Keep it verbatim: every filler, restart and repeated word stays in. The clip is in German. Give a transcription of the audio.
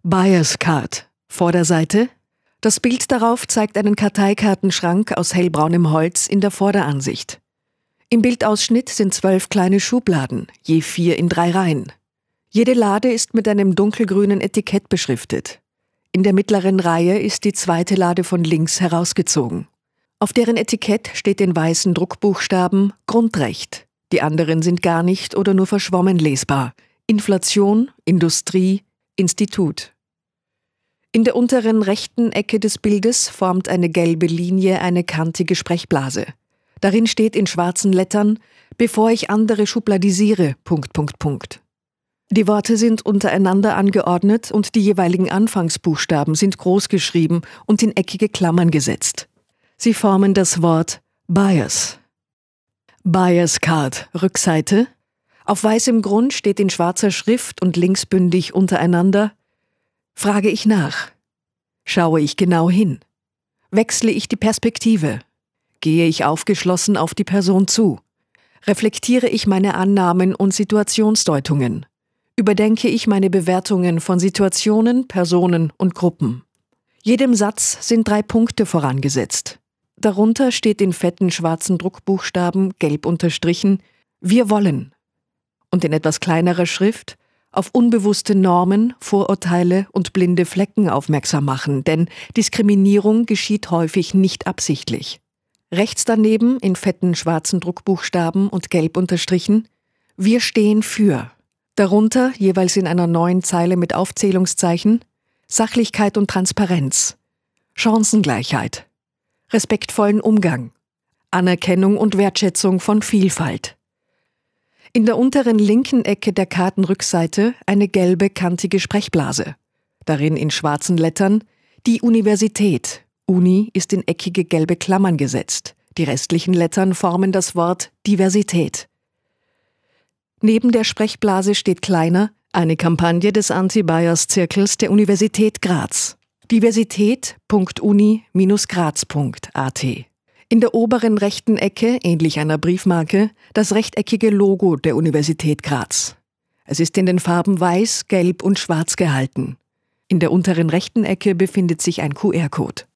Bias Card. Vorderseite. Das Bild darauf zeigt einen Karteikartenschrank aus hellbraunem Holz in der Vorderansicht. Im Bildausschnitt sind zwölf kleine Schubladen, je vier in drei Reihen. Jede Lade ist mit einem dunkelgrünen Etikett beschriftet. In der mittleren Reihe ist die zweite Lade von links herausgezogen. Auf deren Etikett steht in weißen Druckbuchstaben Grundrecht. Die anderen sind gar nicht oder nur verschwommen lesbar. Inflation, Industrie, Institut. In der unteren rechten Ecke des Bildes formt eine gelbe Linie eine kantige Sprechblase. Darin steht in schwarzen Lettern: Bevor ich andere schubladisiere, Punkt, Punkt, Punkt. Die Worte sind untereinander angeordnet und die jeweiligen Anfangsbuchstaben sind groß geschrieben und in eckige Klammern gesetzt. Sie formen das Wort Bias. Bias Card, Rückseite. Auf weißem Grund steht in schwarzer Schrift und linksbündig untereinander: Frage ich nach? Schaue ich genau hin? Wechsle ich die Perspektive? Gehe ich aufgeschlossen auf die Person zu? Reflektiere ich meine Annahmen und Situationsdeutungen? Überdenke ich meine Bewertungen von Situationen, Personen und Gruppen? Jedem Satz sind drei Punkte vorangesetzt. Darunter steht in fetten schwarzen Druckbuchstaben, gelb unterstrichen, Wir wollen. Und in etwas kleinerer Schrift: Auf unbewusste Normen, Vorurteile und blinde Flecken aufmerksam machen, denn Diskriminierung geschieht häufig nicht absichtlich. Rechts daneben, in fetten schwarzen Druckbuchstaben und gelb unterstrichen, Wir stehen für. Darunter, jeweils in einer neuen Zeile mit Aufzählungszeichen, Sachlichkeit und Transparenz, Chancengleichheit, respektvollen Umgang, Anerkennung und Wertschätzung von Vielfalt. In der unteren linken Ecke der Kartenrückseite eine gelbe, kantige Sprechblase. Darin in schwarzen Lettern die Universität. Uni ist in eckige gelbe Klammern gesetzt. Die restlichen Lettern formen das Wort Diversität. Neben der Sprechblase steht kleiner eine Kampagne des Anti-Bias-Zirkels der Universität Graz. diversität punkt uni Bindestrich graz punkt a t. In der oberen rechten Ecke, ähnlich einer Briefmarke, das rechteckige Logo der Universität Graz. Es ist in den Farben Weiß, Gelb und Schwarz gehalten. In der unteren rechten Ecke befindet sich ein Q R-Code.